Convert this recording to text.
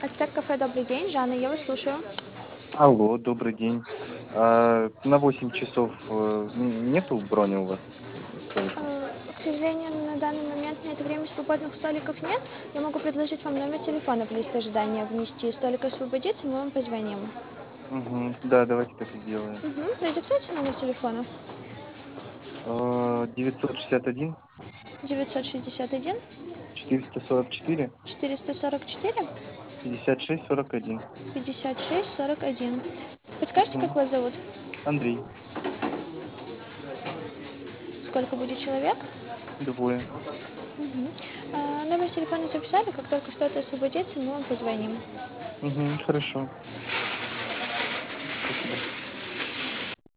Астер кафе, добрый день. Жанна, я вас слушаю. Алло, добрый день. На 8 часов нету брони у вас столика? К сожалению, на данный момент на это время свободных столиков нет. Я могу предложить вам номер телефона в лист ожидания внести. Столик освободится, мы вам позвоним. Угу. Да, давайте так и сделаем. Продиктуйте номер телефона. 961 961 444 444 56 41. 56 41. Подскажите, как Угу. вас зовут? Андрей, Сколько будет человек? двое. Номер телефона записали. Как только что-то освободится, мы вам позвоним. Угу, хорошо. Спасибо.